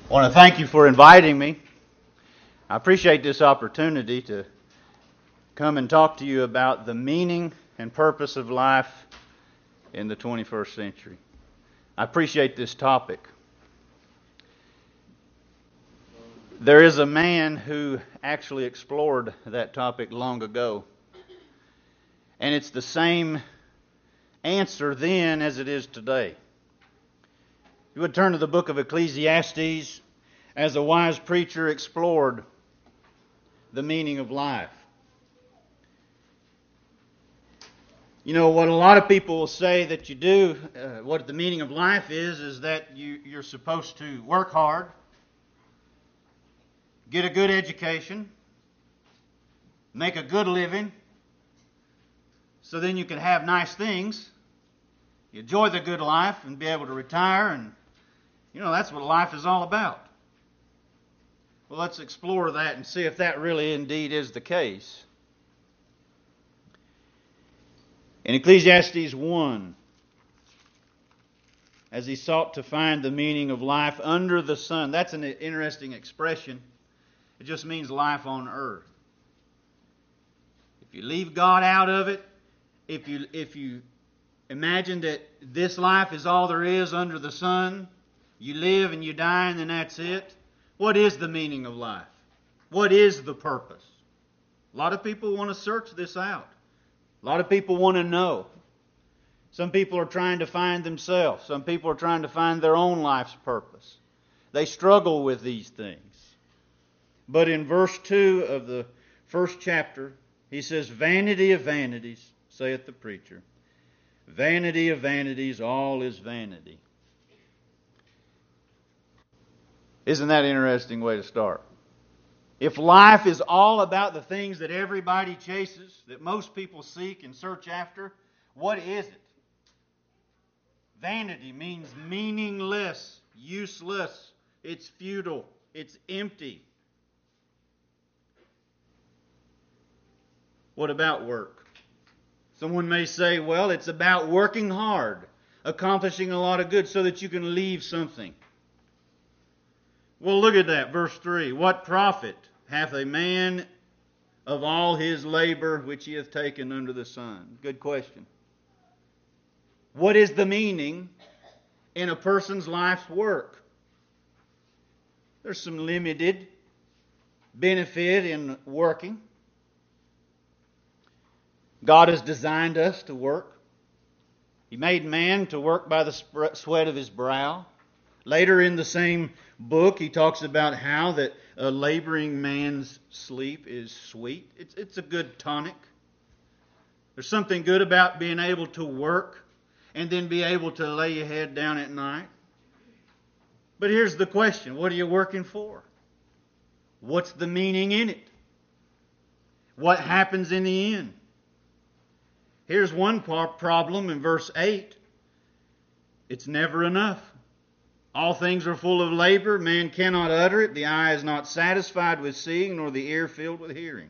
I want to thank you for inviting me. I appreciate this opportunity to come and talk to you about the meaning and purpose of life in the 21st century. I appreciate this topic. There is a man who actually explored that topic long ago, and it's the same answer then as it is today. You would turn to the book of Ecclesiastes as a wise preacher explored the meaning of life. You know, what a lot of people will say that you do, what the meaning of life is that you're supposed to work hard, get a good education, make a good living, so then you can have nice things, you enjoy the good life and be able to retire, and that's what life is all about. Well, let's explore that and see if that really indeed is the case. In Ecclesiastes 1, as he sought to find the meaning of life under the sun, that's an interesting expression. It just means life on earth. If you leave God out of it, if you imagine that this life is all there is under the sun, you live and you die and then that's it. What is the meaning of life? What is the purpose? A lot of people want to search this out. A lot of people want to know. Some people are trying to find themselves. Some people are trying to find their own life's purpose. They struggle with these things. But in verse 2 of the first chapter, he says, "Vanity of vanities, saith the preacher. Vanity of vanities, all is vanity." Isn't that an interesting way to start? If life is all about the things that everybody chases, that most people seek and search after, what is it? Vanity means meaningless, useless, it's futile, it's empty. What about work? Someone may say, well, it's about working hard, accomplishing a lot of good so that you can leave something. Well, look at that, verse 3. "What profit hath a man of all his labor which he hath taken under the sun?" Good question. What is the meaning in a person's life's work? There's some limited benefit in working. God has designed us to work. He made man to work by the sweat of his brow. Later in the same book, he talks about how that a laboring man's sleep is sweet. It's a good tonic. There's something good about being able to work and then be able to lay your head down at night. But here's the question. What are you working for? What's the meaning in it? What happens in the end? Here's one problem in verse 8. It's never enough. "All things are full of labor. Man cannot utter it. The eye is not satisfied with seeing, nor the ear filled with hearing."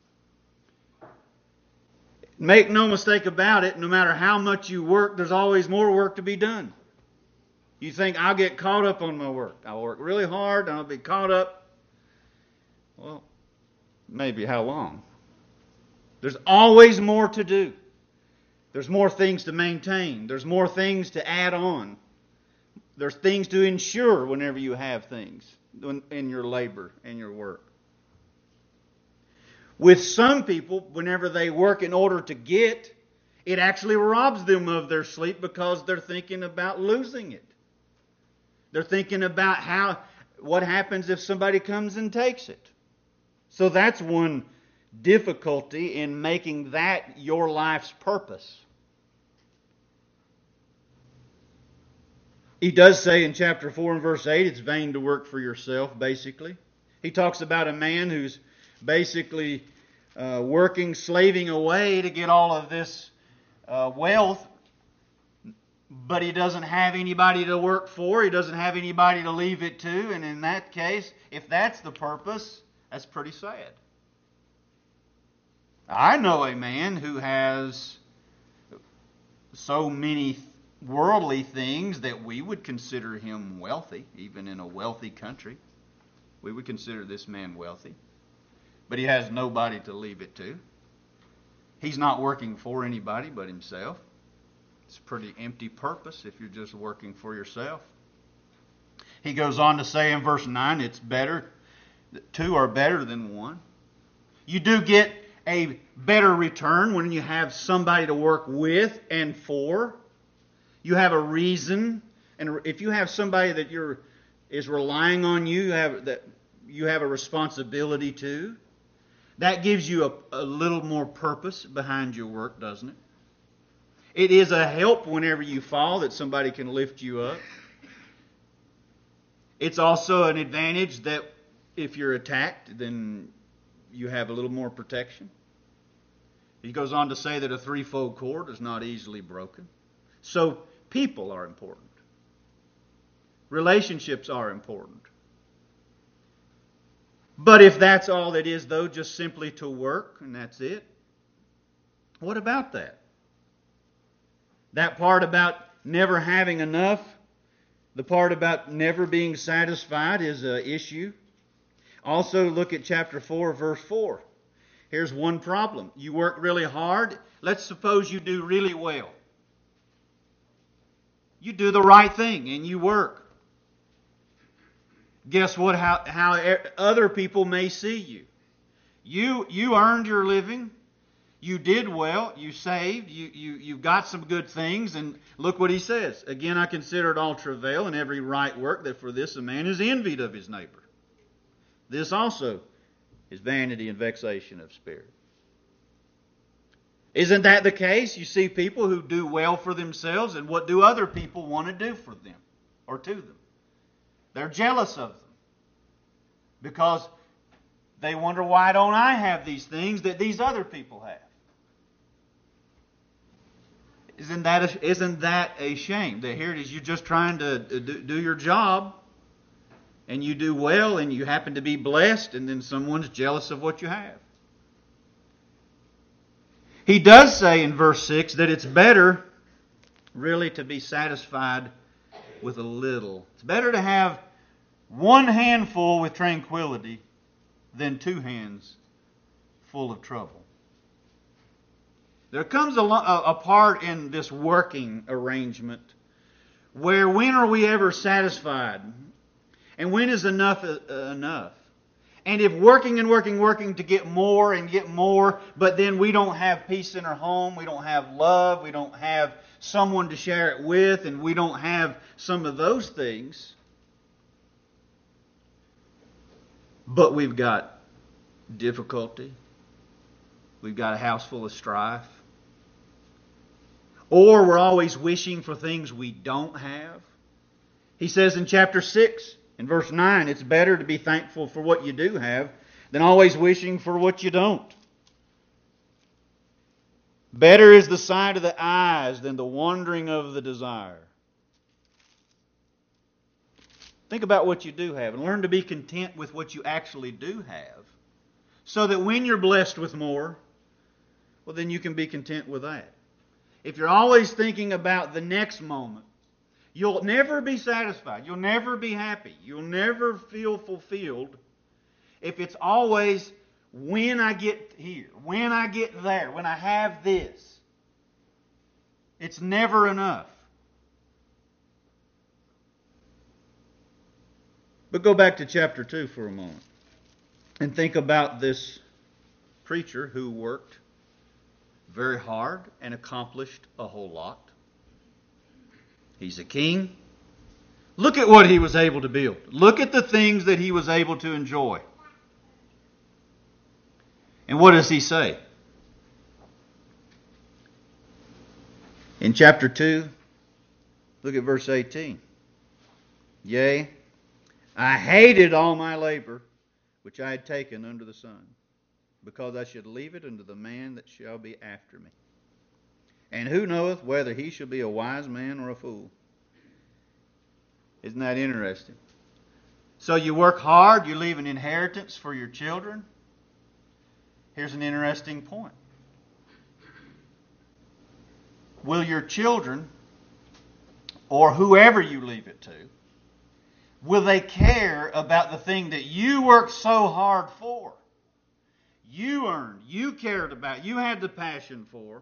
Make no mistake about it, no matter how much you work, there's always more work to be done. You think, I'll get caught up on my work. I'll work really hard and I'll be caught up. Well, maybe how long? There's always more to do. There's more things to maintain. There's more things to add on. There's things to ensure whenever you have things in your labor and your work. With some people, whenever they work in order to get, it actually robs them of their sleep because they're thinking about losing it. They're thinking about what happens if somebody comes and takes it. So that's one difficulty in making that your life's purpose. He does say in chapter 4 and verse 8, it's vain to work for yourself, basically. He talks about a man who's basically working, slaving away to get all of this wealth, but he doesn't have anybody to work for. He doesn't have anybody to leave it to. And in that case, if that's the purpose, that's pretty sad. I know a man who has so many worldly things that we would consider him wealthy, even in a wealthy country. We would consider this man wealthy. But he has nobody to leave it to. He's not working for anybody but himself. It's a pretty empty purpose if you're just working for yourself. He goes on to say in verse 9, it's better, two are better than one. You do get a better return when you have somebody to work with and for. You have a reason, and if you have somebody that is relying on you, you have a responsibility to. That gives you a little more purpose behind your work, doesn't it? It is a help whenever you fall that somebody can lift you up. It's also an advantage that if you're attacked, then you have a little more protection. He goes on to say that a threefold cord is not easily broken. So people are important. Relationships are important. But if that's all it is, though, just simply to work and that's it, what about that? That part about never having enough, the part about never being satisfied is an issue. Also, look at chapter 4, verse 4. Here's one problem. You work really hard. Let's suppose you do really well. You do the right thing and you work. Guess what? How other people may see you. You earned your living. You did well. You saved. You got some good things. And look what he says. Again, I consider it all travail and every right work, that for this a man is envied of his neighbor. This also is vanity and vexation of spirit. Isn't that the case? You see people who do well for themselves, and what do other people want to do for them or to them? They're jealous of them because they wonder, why don't I have these things that these other people have? Isn't that a shame? That here it is, you're just trying to do your job, and you do well, and you happen to be blessed, and then someone's jealous of what you have. He does say in verse 6 that it's better really to be satisfied with a little. It's better to have one handful with tranquility than two hands full of trouble. There comes a part in this working arrangement where when are we ever satisfied? And when is enough enough? And if working to get more and get more, but then we don't have peace in our home, we don't have love, we don't have someone to share it with, and we don't have some of those things, but we've got difficulty, we've got a house full of strife, or we're always wishing for things we don't have. He says in chapter 6, in verse 9, it's better to be thankful for what you do have than always wishing for what you don't. Better is the sight of the eyes than the wandering of the desire. Think about what you do have and learn to be content with what you actually do have, so that when you're blessed with more, well, then you can be content with that. If you're always thinking about the next moment, you'll never be satisfied. You'll never be happy. You'll never feel fulfilled if it's always when I get here, when I get there, when I have this. It's never enough. But go back to chapter 2 for a moment and think about this preacher who worked very hard and accomplished a whole lot. He's a king. Look at what he was able to build. Look at the things that he was able to enjoy. And what does he say? In chapter 2, look at verse 18. Yea, I hated all my labor which I had taken under the sun, because I should leave it unto the man that shall be after me. And who knoweth whether he shall be a wise man or a fool? Isn't that interesting? So you work hard, you leave an inheritance for your children. Here's an interesting point. Will your children or whoever you leave it to, will they care about the thing that you worked so hard for? You earned, you cared about, you had the passion for.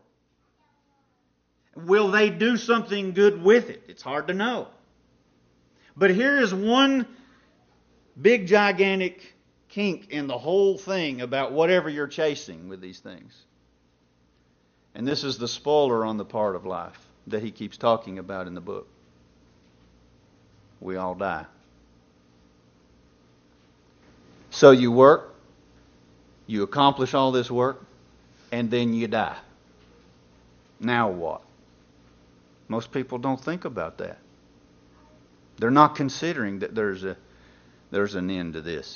Will they do something good with it? It's hard to know. But here is one big gigantic kink in the whole thing about whatever you're chasing with these things. And this is the spoiler on the part of life that he keeps talking about in the book. We all die. So you work, you accomplish all this work, and then you die. Now what? Most people don't think about that. They're not considering that there's an end to this.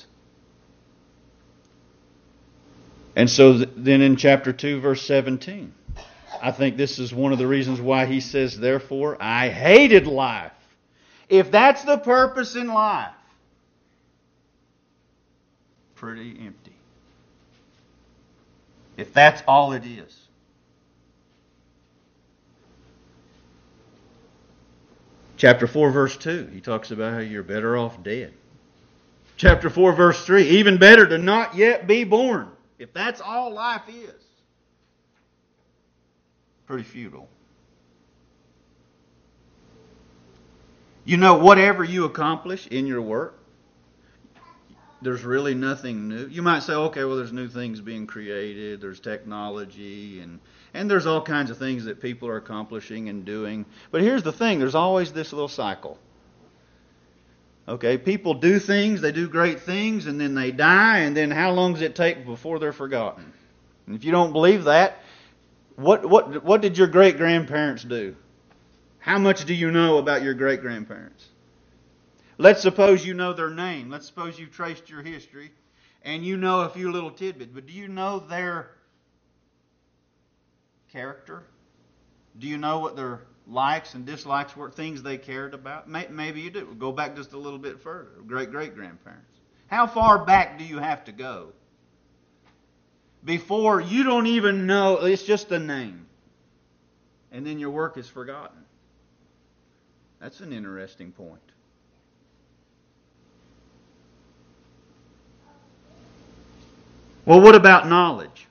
And so then in chapter 2, verse 17, I think this is one of the reasons why he says, therefore, I hated life. If that's the purpose in life, pretty empty. If that's all it is. Chapter 4, verse 2, he talks about how you're better off dead. Chapter 4, verse 3, even better to not yet be born. If that's all life is, pretty futile. You know, whatever you accomplish in your work, there's really nothing new. You might say, okay, well, there's new things being created, there's technology, and there's all kinds of things that people are accomplishing and doing. But here's the thing, there's always this little cycle. Okay, people do things, they do great things, and then they die, and then how long does it take before they're forgotten? And if you don't believe that, what did your great-grandparents do? How much do you know about your great-grandparents? Let's suppose you know their name. Let's suppose you've traced your history, and you know a few little tidbits, but do you know their character? Do you know what their likes and dislikes were, things they cared about? Maybe you do. Go back just a little bit further. Great-great-grandparents. How far back do you have to go before you don't even know, it's just a name, and then your work is forgotten? That's an interesting point. Well, what about knowledge?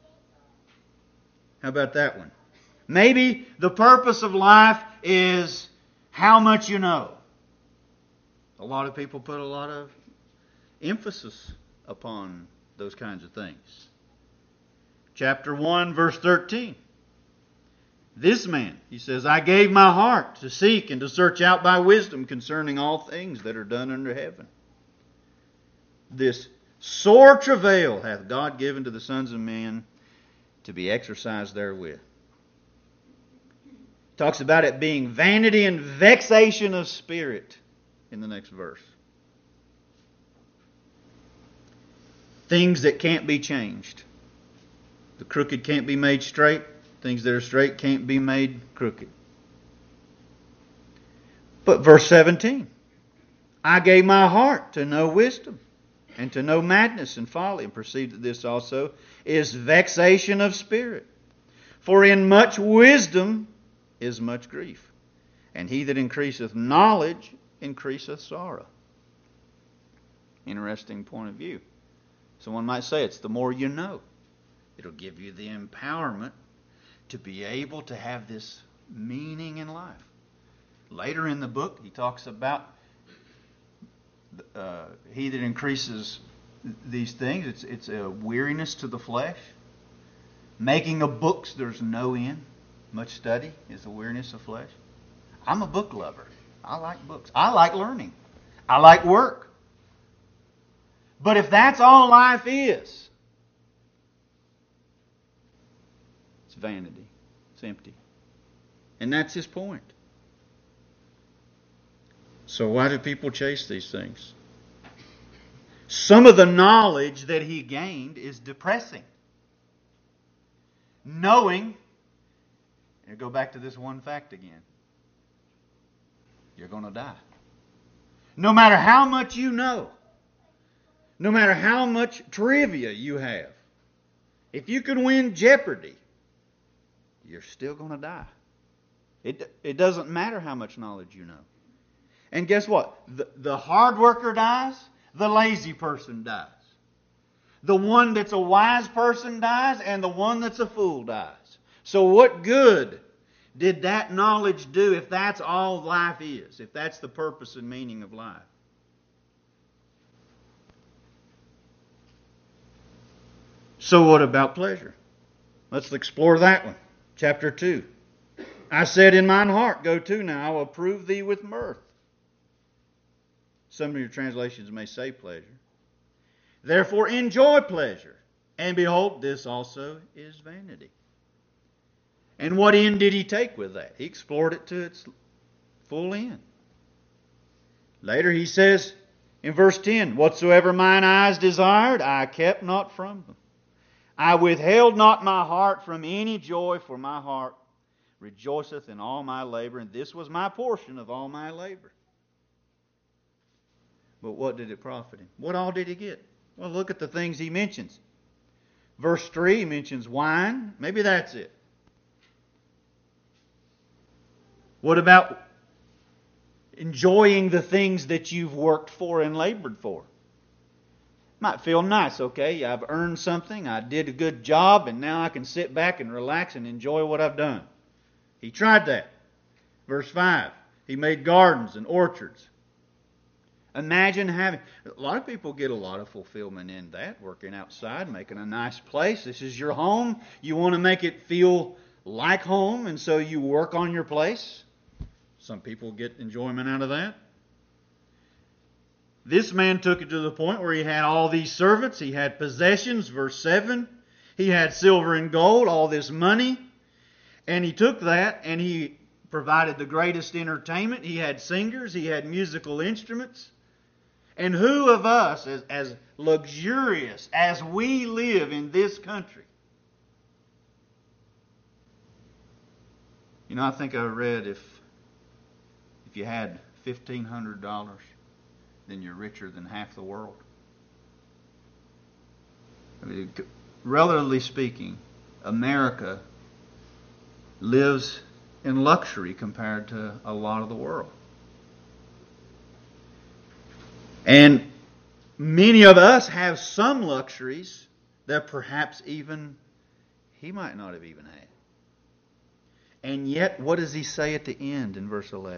How about that one? Maybe the purpose of life is how much you know. A lot of people put a lot of emphasis upon those kinds of things. Chapter 1, verse 13. This man, he says, I gave my heart to seek and to search out by wisdom concerning all things that are done under heaven. This sore travail hath God given to the sons of men to be exercised therewith. Talks about it being vanity and vexation of spirit in the next verse. Things that can't be changed. The crooked can't be made straight. Things that are straight can't be made crooked. But verse 17. I gave my heart to know wisdom, and to know madness and folly, and perceive that this also is vexation of spirit. For in much wisdom is much grief, and he that increaseth knowledge increaseth sorrow. Interesting point of view. Someone might say it's the more you know. It'll give you the empowerment to be able to have this meaning in life. Later in the book, he talks about he that increases these things, it's a weariness to the flesh. Making of books, there's no end. Much study is a weariness of flesh. I'm a book lover. I like books. I like learning. I like work. But if that's all life is, it's vanity. It's empty. And that's his point. So why do people chase these things? Some of the knowledge that he gained is depressing. Knowing, and go back to this one fact again, you're going to die. No matter how much you know, no matter how much trivia you have, if you can win Jeopardy, you're still going to die. It doesn't matter how much knowledge you know. And guess what? The hard worker dies, the lazy person dies. The one that's a wise person dies, and the one that's a fool dies. So what good did that knowledge do if that's all life is? If that's the purpose and meaning of life? So what about pleasure? Let's explore that one. Chapter 2. I said in mine heart, go to now, I will prove thee with mirth. Some of your translations may say pleasure. Therefore enjoy pleasure. And behold, this also is vanity. And what end did he take with that? He explored it to its full end. Later he says in verse 10, whatsoever mine eyes desired, I kept not from them. I withheld not my heart from any joy, for my heart rejoiceth in all my labor, and this was my portion of all my labor. But what did it profit him? What all did he get? Well, look at the things he mentions. Verse 3 he mentions wine. Maybe that's it. What about enjoying the things that you've worked for and labored for? Might feel nice, okay? I've earned something, I did a good job, and now I can sit back and relax and enjoy what I've done. He tried that. Verse 5, he made gardens and orchards. Imagine having... A lot of people get a lot of fulfillment in that, working outside, making a nice place. This is your home. You want to make it feel like home, and so you work on your place. Some people get enjoyment out of that. This man took it to the point where he had all these servants. He had possessions, verse 7. He had silver and gold, all this money. And he took that and he provided the greatest entertainment. He had singers. He had musical instruments. And who of us, as luxurious as we live in this country? You know, I think I read if you had $1,500, then you're richer than half the world. I mean, relatively speaking, America lives in luxury compared to a lot of the world. And many of us have some luxuries that perhaps even he might not have even had. And yet, what does he say at the end in verse 11?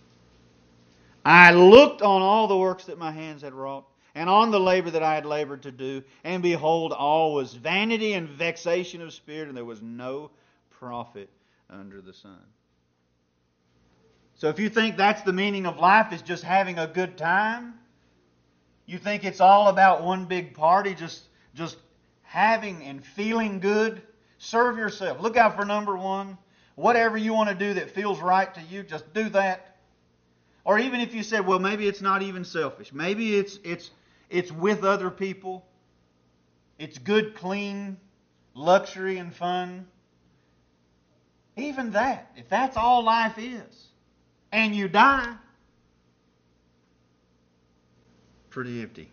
I looked on all the works that my hands had wrought, and on the labor that I had labored to do, and behold, all was vanity and vexation of spirit, and there was no profit under the sun. So if you think that's the meaning of life, is just having a good time, you think it's all about one big party, just having and feeling good, serve yourself. Look out for number one. Whatever you want to do that feels right to you, just do that. Or even if you said, well, maybe it's not even selfish. Maybe it's with other people. It's good, clean, luxury and fun. Even that, if that's all life is, and you die, pretty empty.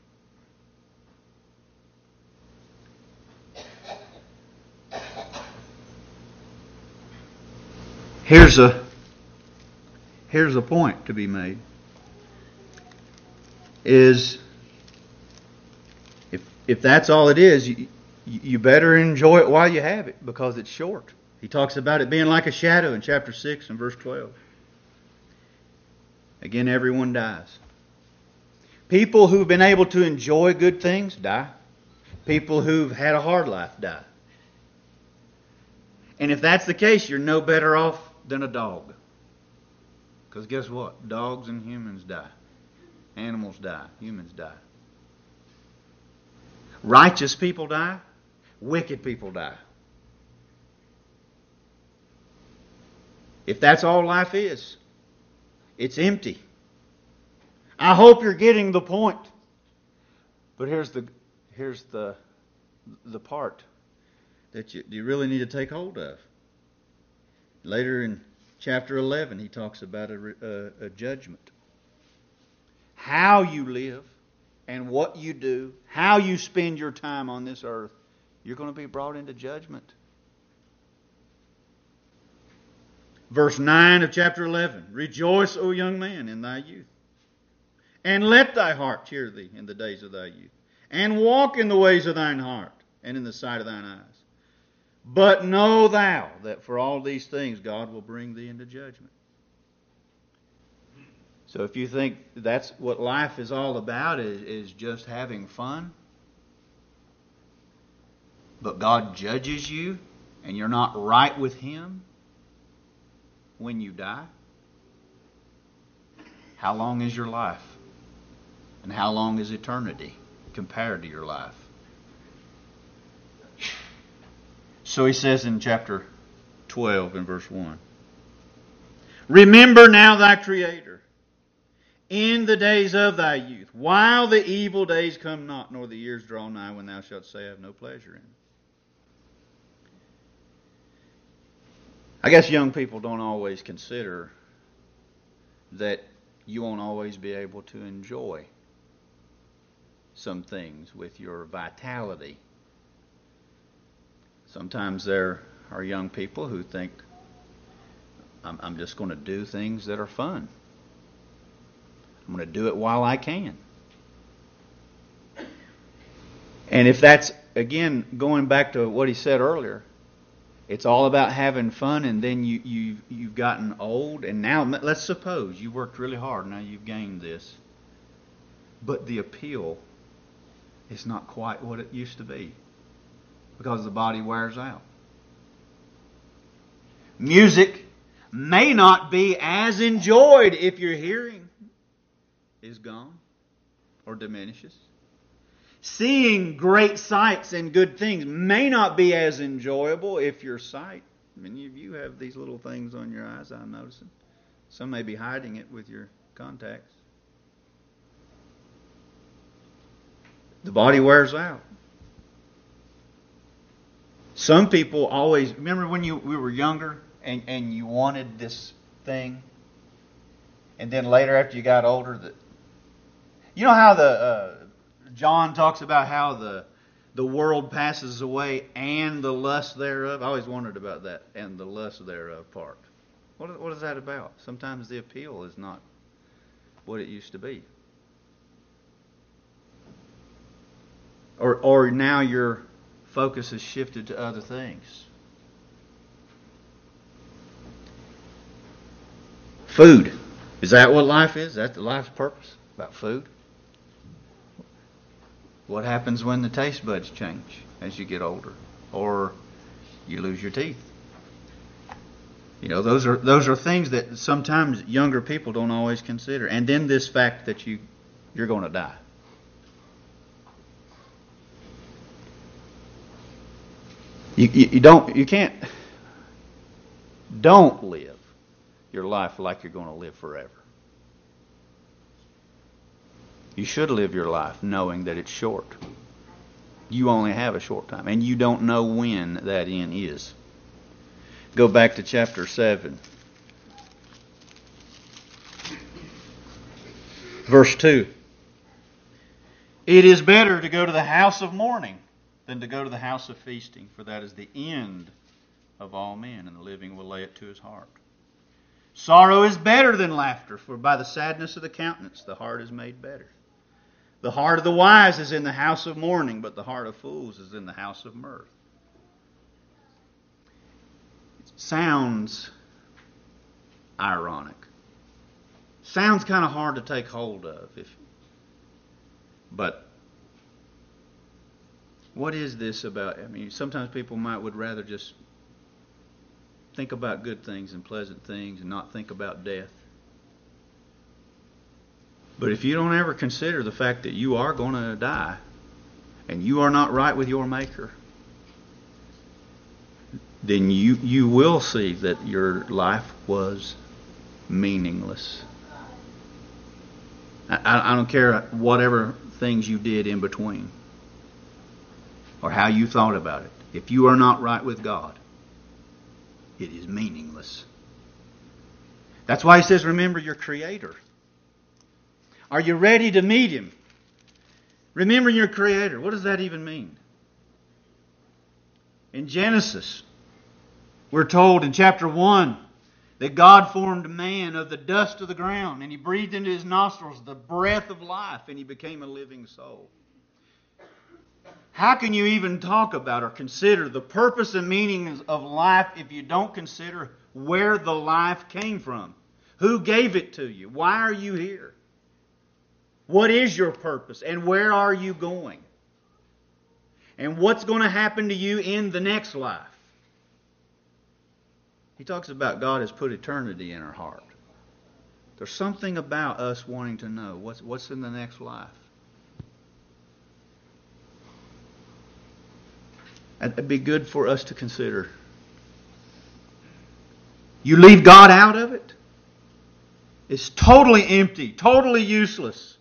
Here's a point to be made. Is if that's all it is, you better enjoy it while you have it, because it's short. He talks about it being like a shadow in chapter 6 and verse 12. Again, everyone dies. People who've been able to enjoy good things die. People who've had a hard life die. And if that's the case, you're no better off than a dog. Because guess what? Dogs and humans die. Animals die. Humans die. Righteous people die. Wicked people die. If that's all life is, it's empty. I hope you're getting the point. But here's the part that you really need to take hold of. Later in chapter 11, he talks about a judgment. How you live and what you do, how you spend your time on this earth, you're going to be brought into judgment. Verse 9 of chapter 11. Rejoice, O young man, in thy youth. And let thy heart cheer thee in the days of thy youth. And walk in the ways of thine heart, and in the sight of thine eyes. But know thou that for all these things God will bring thee into judgment. So if you think that's what life is all about, is just having fun, but God judges you, and you're not right with Him when you die, how long is your life? And how long is eternity compared to your life? So he says in chapter 12 in verse 1, Remember now thy Creator in the days of thy youth, while the evil days come not, nor the years draw nigh, when thou shalt say, I have no pleasure in them. I guess young people don't always consider that you won't always be able to enjoy some things with your vitality. Sometimes there are young people who think, I'm just going to do things that are fun. I'm going to do it while I can. And if that's, again, going back to what he said earlier, it's all about having fun, and then you've gotten old, and now let's suppose you worked really hard, now you've gained this, but the appeal is not quite what it used to be because the body wears out. Music may not be as enjoyed if your hearing is gone or diminishes. Seeing great sights and good things may not be as enjoyable if your sight. Many of you have these little things on your eyes, I'm noticing. Some may be hiding it with your contacts. The body wears out. Some people always, remember when we were younger and you wanted this thing, and then later after you got older, you know how John talks about how the world passes away and the lust thereof. I always wondered about that, and the lust thereof part. What is that about? Sometimes the appeal is not what it used to be. Or now your focus has shifted to other things. Food. Is that what life is? Is that the life's purpose? About food? What happens when the taste buds change as you get older? Or you lose your teeth? You know, those are things that sometimes younger people don't always consider. And then this fact that you're going to die. Don't live your life like you're going to live forever. You should live your life knowing that it's short. You only have a short time, and you don't know when that end is. Go back to chapter 7. Verse 2. It is better to go to the house of mourning than to go to the house of feasting, for that is the end of all men, and the living will lay it to his heart. Sorrow is better than laughter, for by the sadness of the countenance the heart is made better. The heart of the wise is in the house of mourning, but the heart of fools is in the house of mirth. It sounds ironic. Sounds kind of hard to take hold of. But what is this about? I mean, sometimes people would rather just think about good things and pleasant things and not think about death. But if you don't ever consider the fact that you are going to die and you are not right with your Maker, then you will see that your life was meaningless. I don't care whatever things you did in between or how you thought about it. If you are not right with God, it is meaningless. That's why he says, remember your Creator. Are you ready to meet Him? Remember your Creator. What does that even mean? In Genesis, we're told in chapter 1 That God formed man of the dust of the ground, and He breathed into his nostrils the breath of life, and he became a living soul. How can you even talk about or consider the purpose and meaning of life if you don't consider where the life came from? Who gave it to you? Why are you here? What is your purpose? And where are you going? And what's going to happen to you in the next life? He talks about God has put eternity in our heart. There's something about us wanting to know what's in the next life. It'd be good for us to consider. You leave God out of it, it's totally empty, totally useless.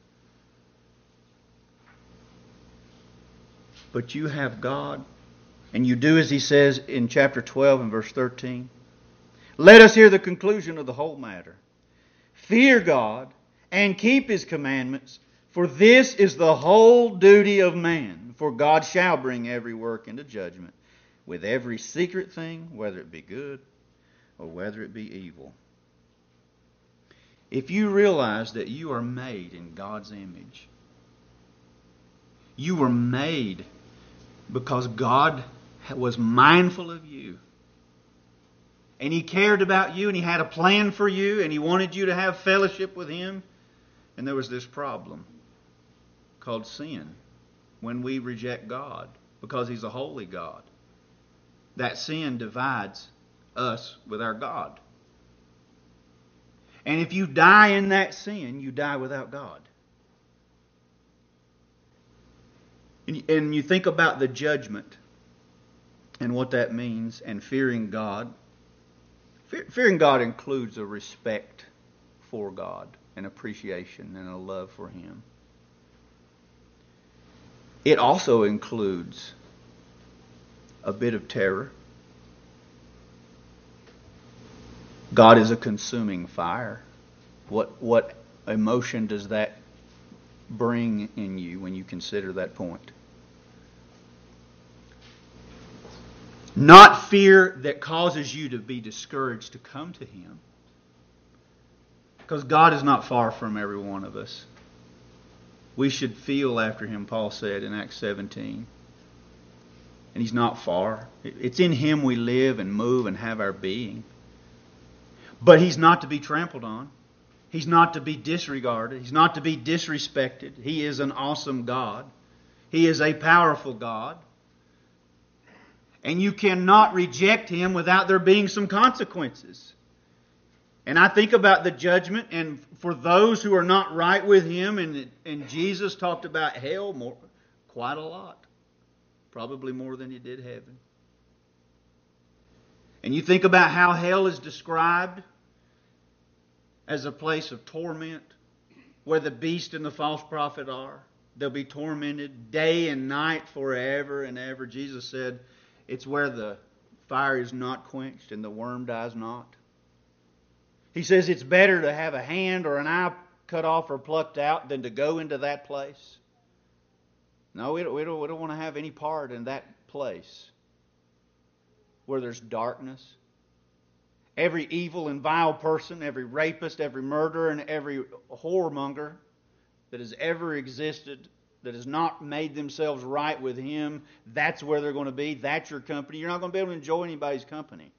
But you have God, and you do as He says in chapter 12 and verse 13. Let us hear the conclusion of the whole matter. Fear God and keep His commandments, for this is the whole duty of man. For God shall bring every work into judgment, with every secret thing, whether it be good or whether it be evil. If you realize that you are made in God's image, you were made because God was mindful of you. And He cared about you, and He had a plan for you, and He wanted you to have fellowship with Him. And there was this problem called sin. When we reject God, because He's a holy God, that sin divides us with our God. And if you die in that sin, you die without God. And you think about the judgment and what that means, and fearing God. Fearing God includes a respect for God, an appreciation and a love for Him. It also includes a bit of terror. God is a consuming fire. What emotion does that bring in you when you consider that point? Not fear that causes you to be discouraged to come to Him. Because God is not far from every one of us. We should feel after Him, Paul said in Acts 17. And He's not far. It's in Him we live and move and have our being. But He's not to be trampled on. He's not to be disregarded. He's not to be disrespected. He is an awesome God. He is a powerful God. And you cannot reject Him without there being some consequences. And I think about the judgment, and for those who are not right with Him, and Jesus talked about hell quite a lot. Probably more than He did heaven. And you think about how hell is described as a place of torment, where the beast and the false prophet are. They'll be tormented day and night forever and ever. Jesus said it's where the fire is not quenched and the worm dies not. He says it's better to have a hand or an eye cut off or plucked out than to go into that place. No, we don't want to have any part in that place where there's darkness. Every evil and vile person, every rapist, every murderer, and every whoremonger that has ever existed, that has not made themselves right with Him, that's where they're going to be. That's your company. You're not going to be able to enjoy anybody's company.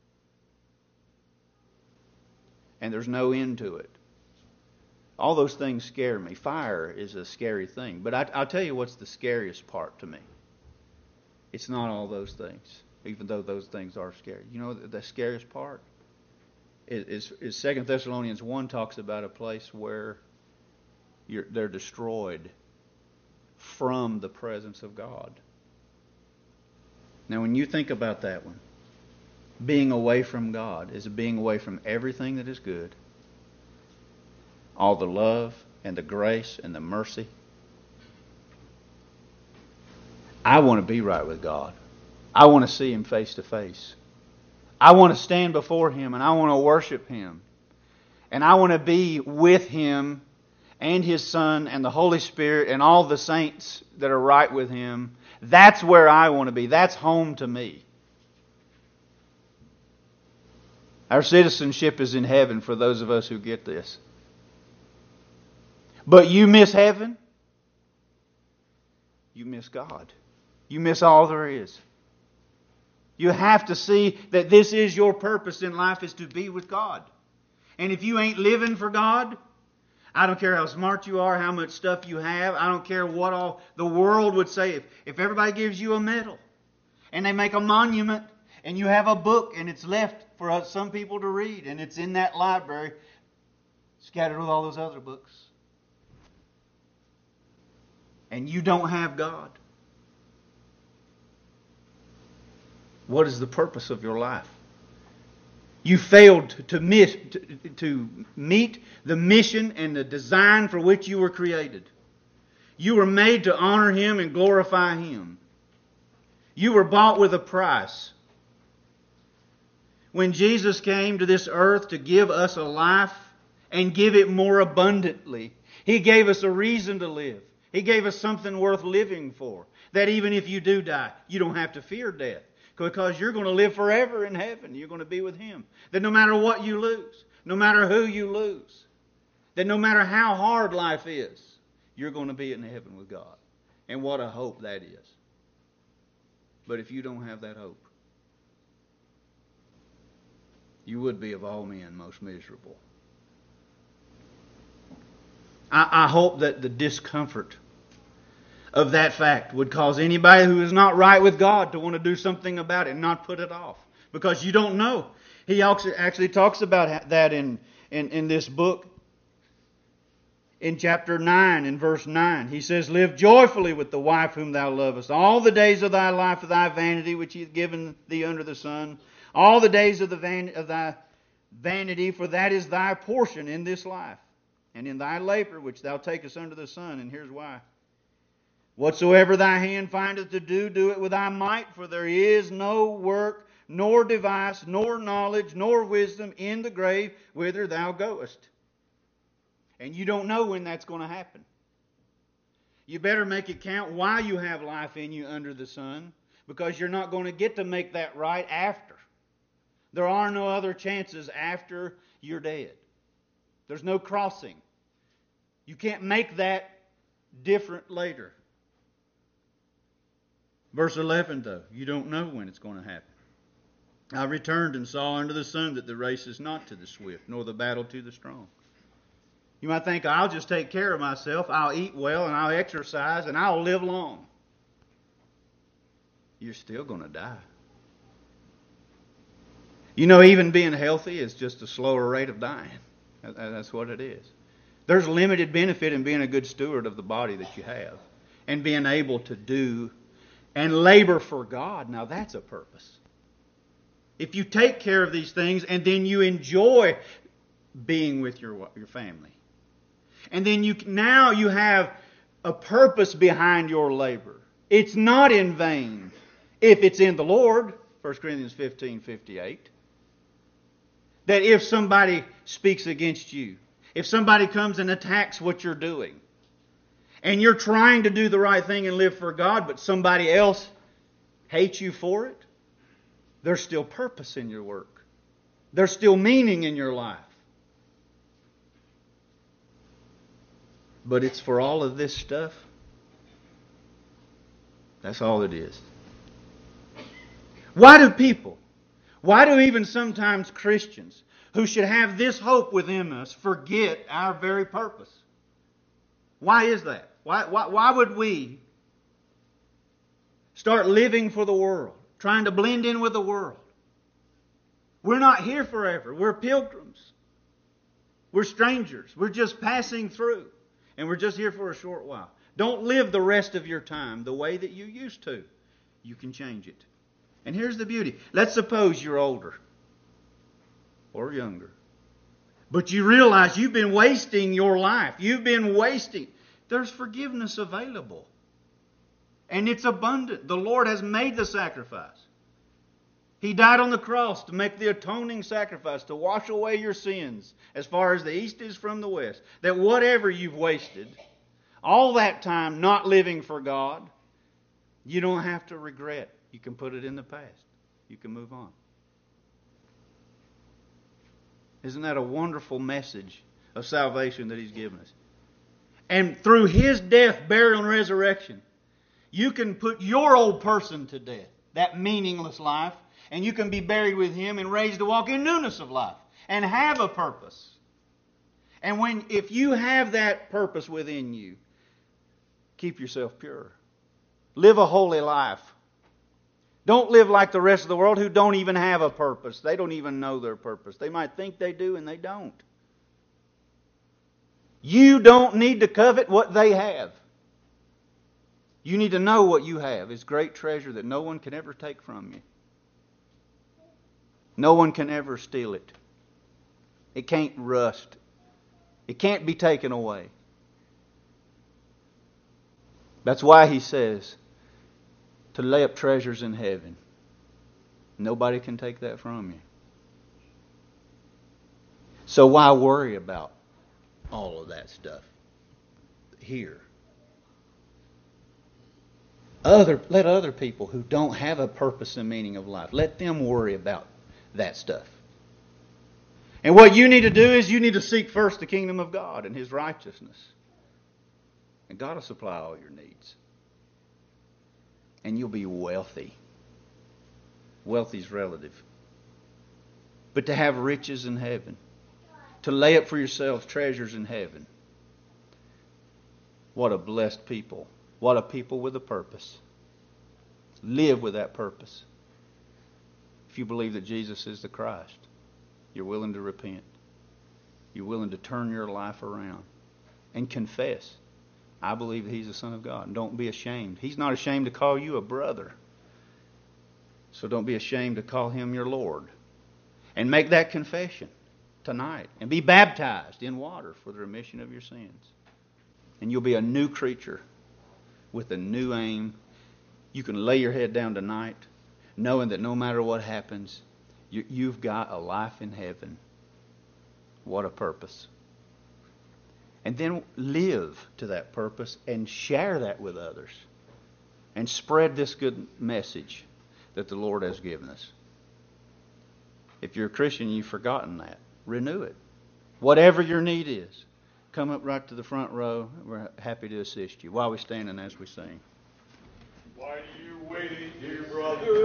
And there's no end to it. All those things scare me. Fire is a scary thing. But I'll tell you what's the scariest part to me. It's not all those things, even though those things are scary. You know, the scariest part is 2 Thessalonians 1 talks about a place where they're destroyed from the presence of God. Now, when you think about that one, being away from God is being away from everything that is good. All the love and the grace and the mercy. I want to be right with God. I want to see Him face to face. I want to stand before Him and I want to worship Him. And I want to be with Him and His Son and the Holy Spirit and all the saints that are right with Him. That's where I want to be. That's home to me. Our citizenship is in heaven for those of us who get this. But you miss heaven, you miss God. You miss all there is. You have to see that this is your purpose in life, is to be with God. And if you ain't living for God, I don't care how smart you are, how much stuff you have, I don't care what all the world would say. If everybody gives you a medal and they make a monument and you have a book and it's left for some people to read and it's in that library scattered with all those other books, and you don't have God, what is the purpose of your life? You failed to meet the mission and the design for which you were created. You were made to honor Him and glorify Him. You were bought with a price. When Jesus came to this earth to give us a life and give it more abundantly, He gave us a reason to live. He gave us something worth living for. That even if you do die, you don't have to fear death. Because you're going to live forever in heaven. You're going to be with Him. That no matter what you lose, no matter who you lose, that no matter how hard life is, you're going to be in heaven with God. And what a hope that is. But if you don't have that hope, you would be of all men most miserable. I hope that the discomfort of that fact would cause anybody who is not right with God to want to do something about it and not put it off. Because you don't know. He actually talks about that in this book. In chapter 9, in verse 9, he says, "Live joyfully with the wife whom thou lovest, all the days of thy life of thy vanity which he hath given thee under the sun, all the days of thy vanity, for that is thy portion in this life, and in thy labor which thou takest under the sun." And here's why. "Whatsoever thy hand findeth to do, do it with thy might, for there is no work, nor device, nor knowledge, nor wisdom in the grave whither thou goest." And you don't know when that's going to happen. You better make it count while you have life in you under the sun, because you're not going to get to make that right after. There are no other chances after you're dead. There's no crossing. You can't make that different later. Verse 11, though, you don't know when it's going to happen. "I returned and saw under the sun that the race is not to the swift, nor the battle to the strong." You might think, I'll just take care of myself, I'll eat well, and I'll exercise, and I'll live long. You're still going to die. You know, even being healthy is just a slower rate of dying. That's what it is. There's limited benefit in being a good steward of the body that you have, and being able to do and labor for God. Now that's a purpose. If you take care of these things and then you enjoy being with your family, and then now you have a purpose behind your labor. It's not in vain if it's in the Lord. 1 Corinthians 15:58. That if somebody speaks against you, if somebody comes and attacks what you're doing, and you're trying to do the right thing and live for God, but somebody else hates you for it, there's still purpose in your work. There's still meaning in your life. But it's for all of this stuff. That's all it is. Why do even sometimes Christians who should have this hope within us forget our very purpose? Why is that? Why would we start living for the world, trying to blend in with the world? We're not here forever. We're pilgrims. We're strangers. We're just passing through. And we're just here for a short while. Don't live the rest of your time the way that you used to. You can change it. And here's the beauty. Let's suppose you're older or younger, but you realize you've been wasting your life. You've been wasting. There's forgiveness available. And it's abundant. The Lord has made the sacrifice. He died on the cross to make the atoning sacrifice, to wash away your sins as far as the east is from the west. That whatever you've wasted, all that time not living for God, you don't have to regret. You can put it in the past. You can move on. Isn't that a wonderful message of salvation that He's given us? And through His death, burial, and resurrection, you can put your old person to death, that meaningless life, and you can be buried with Him and raised to walk in newness of life and have a purpose. And if you have that purpose within you, keep yourself pure. Live a holy life. Don't live like the rest of the world who don't even have a purpose. They don't even know their purpose. They might think they do and they don't. You don't need to covet what they have. You need to know what you have is great treasure that no one can ever take from you. No one can ever steal it. It can't rust. It can't be taken away. That's why He says to lay up treasures in heaven. Nobody can take that from you. So why worry about all of that stuff here? Let other people who don't have a purpose and meaning of life, let them worry about that stuff. And what you need to do is you need to seek first the kingdom of God and His righteousness. And God will supply all your needs. And you'll be wealthy. Wealthy's relative. But to have riches in heaven, to lay up for yourselves treasures in heaven. What a blessed people. What a people with a purpose. Live with that purpose. If you believe that Jesus is the Christ, you're willing to repent. You're willing to turn your life around and confess, I believe that He's the Son of God. And don't be ashamed. He's not ashamed to call you a brother. So don't be ashamed to call Him your Lord. And make that confession tonight. And be baptized in water for the remission of your sins. And you'll be a new creature with a new aim. You can lay your head down tonight knowing that no matter what happens, you've got a life in heaven. What a purpose. And then live to that purpose and share that with others. And spread this good message that the Lord has given us. If you're a Christian and you've forgotten that, renew it. Whatever your need is, come up right to the front row. We're happy to assist you while we stand and as we sing. Why do you wait, dear brother?